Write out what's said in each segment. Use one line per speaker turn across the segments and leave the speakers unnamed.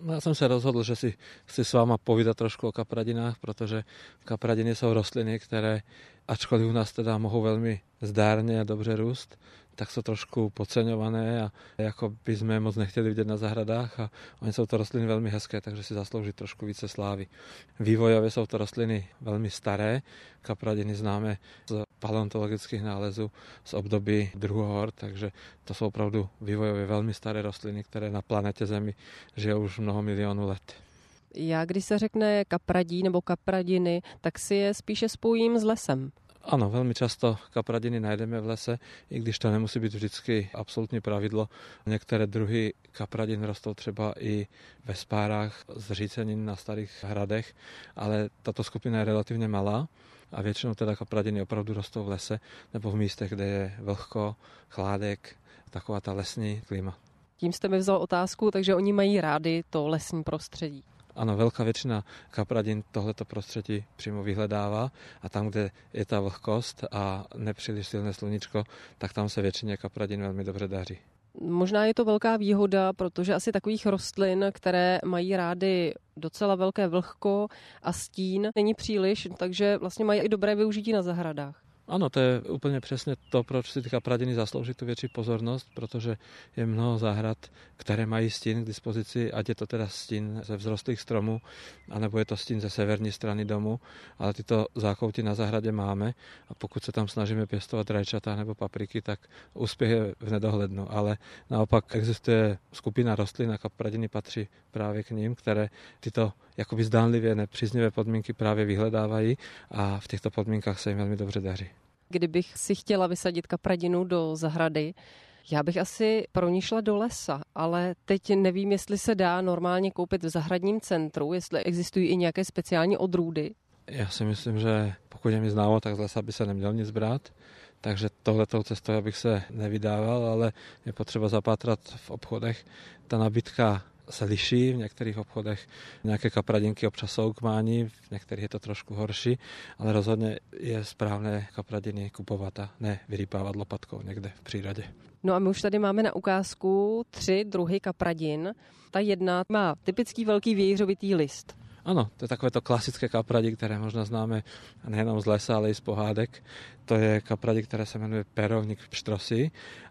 No, ja som sa rozhodol, že si chci s váma povídať trošku o kapradinách, pretože kapradiny sú rostliny, ktoré, ačkoliv u nás teda mohou veľmi zdárne a dobře růst, tak sú trošku podceňované a ako by sme moc nechtěli vidět na zahradách a oni sú to rostliny veľmi hezké, takže si zaslouží trošku více slávy. Vývojově jsou to rostliny velmi staré, kapradiny známe z paleontologických nálezů z období druhohor, takže to jsou opravdu vývojově velmi staré rostliny, které na planetě Zemi žijou už mnoho milionů let.
Já, když se řekne kapradí nebo kapradiny, tak si je spíše spojím s lesem.
Ano, velmi často kapradiny najdeme v lese, i když to nemusí být vždycky absolutní pravidlo. Některé druhy kapradin rostou třeba i ve spárách zřícenin na starých hradech, ale tato skupina je relativně malá a většinou teda kapradiny opravdu rostou v lese nebo v místech, kde je vlhko, chládek, taková ta lesní klima.
Tím jste mi vzal otázku, takže oni mají rádi to lesní prostředí.
Ano, veľká väčšina kapradín tohleto prostredí přímo vyhledává a tam, kde je ta vlhkost a nepříliš silné sluníčko, tak tam se většině kapradín velmi dobře daří.
Možná je to velká výhoda, protože asi takových rostlin, které mají rády docela velké vlhko a stín, není příliš, takže vlastně mají i dobré využití na zahradách.
Ano, to je úplně přesně to, proč si ty kapradiny zaslouží tu větší pozornost, protože je mnoho zahrad, které mají stín k dispozici, ať je to teda stín ze vzrostlých stromů, anebo je to stín ze severní strany domu, ale tyto zákouty na zahradě máme a pokud se tam snažíme pěstovat rajčata nebo papriky, tak úspěch je v nedohlednu, ale naopak existuje skupina rostlin a kapradiny patří právě k ním, které tyto jakoby zdánlivě nepříznivé podmínky právě vyhledávají a v těchto podmínkách se jim velmi dobře daří.
Kdybych si chtěla vysadit kapradinu do zahrady, já bych asi pro ní šla do lesa, ale teď nevím, jestli se dá normálně koupit v zahradním centru, jestli existují i nějaké speciální odrůdy.
Já si myslím, že pokud je mi známo, tak z lesa by se neměl nic brát, takže tohletou cestou bych se nevydával, ale je potřeba zapátrat v obchodech. Ta nabídka se liší, v některých obchodech nějaké kapradinky občas jsou k mání, v některých je to trošku horší, ale rozhodně je správné kapradiny kupovat a ne vyrýpávat lopatkou někde v přírodě.
No a my už tady máme na ukázku 3 druhy kapradin. Ta jedna má typický velký vějířovitý list.
Ano, to je takové to klasické kapradí, které možná známe nejenom z lesa, ale i z pohádek. To je kapradí, které se jmenuje perovník pštrosy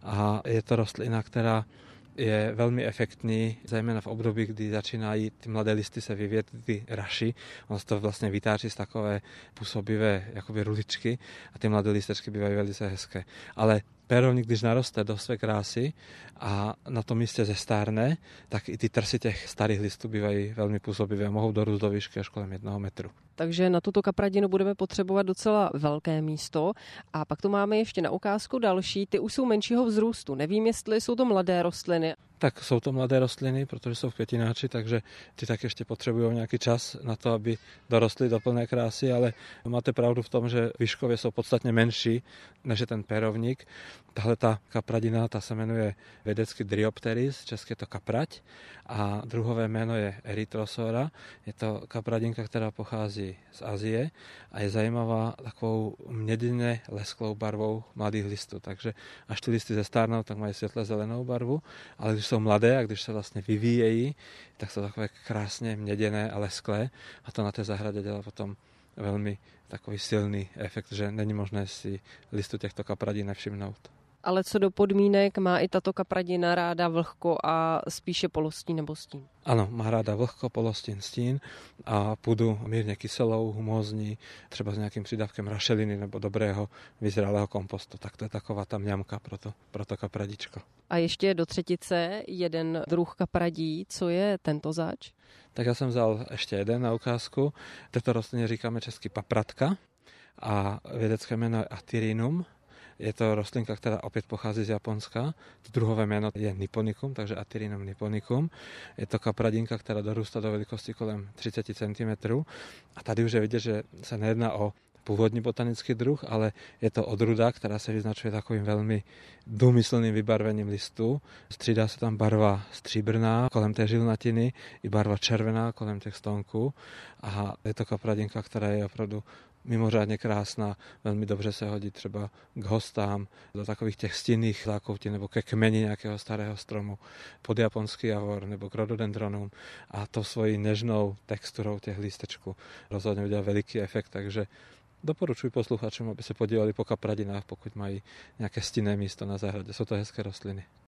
a je to rostlina, která je velmi efektní, zejména v období, kdy začínají ty mladé listy se vyvíjet, ty raši. On se to vlastně vytáčí z takové působivé jakoby ruličky a ty mladé listečky bývají velice hezké. Ale perovník, když naroste do své krásy a na tom místě zestárne, tak i ty trsy těch starých listů bývají velmi působivé a mohou dorůst do výšky až kolem 1 metru.
Takže na tuto kapradinu budeme potřebovat docela velké místo. A pak tu máme ještě na ukázku další, ty už jsou menšího vzrůstu. Nevím, jestli jsou to mladé rostliny.
Tak jsou to mladé rostliny, protože jsou květináči, takže ty tak ještě potřebují nějaký čas na to, aby dorostly do plné krásy, ale máte pravdu v tom, že výškově jsou podstatně menší než je ten perovník. Tahle ta kapradina, ta se jmenuje vědecky Dryopteris, česky je to kaprať a druhové jméno je Erythrosora. Je to kapradinka, která pochází z Asie a je zajímavá takovou měděně lesklou barvou mladých listů, takže až ty listy zestárnou, tak mají světle zelenou barvu, ale když jsou mladé a když se vlastně vyvíjejí, tak jsou takové krásně měděné a lesklé a to na té zahradě dělá potom velmi takový silný efekt, že není možné si listu těchto kapradin nevšimnout.
Ale co do podmínek, má i tato kapradina ráda vlhko a spíše polostín nebo stín?
Ano, má ráda vlhko, polostín, stín a půdu mírně kyselou, humózní, třeba s nějakým přidavkem rašeliny nebo dobrého vyzrálého kompostu. Tak to je taková ta mňamka pro to kapradičko.
A ještě do třetice jeden druh kapradí. Co je tento zač?
Tak já jsem vzal ještě jeden na ukázku. Této rostlině říkáme česky papratka a vědecké jméno je Atyrinum. Je to rostlinka, která opět pochází z Japonska. To druhové jméno je Nipponicum, takže Atyrinum nipponicum. Je to kapradinka, která dorůstá do velikosti kolem 30 cm. A tady už je vidět, že se nejedná o původní botanický druh, ale je to odrůda, která se vyznačuje takovým velmi důmyslným vybarvením listů. Střídá se tam barva stříbrná kolem té žilnatiny i barva červená kolem těch stonků. A je to kapradinka, která je opravdu mimořádne krásna, veľmi dobře se hodí třeba k hostám, do takových těch stinných zákoutin nebo ke kmeni nějakého starého stromu, pod japonský javor nebo k rododendronům a to svojí nežnou texturou těch lístečků rozhodně udělá veliký efekt, takže doporučuji posluchačům, aby se podívali po kapradinách, pokud mají nějaké stinné místo na zahradě. Jsou to hezké rostliny.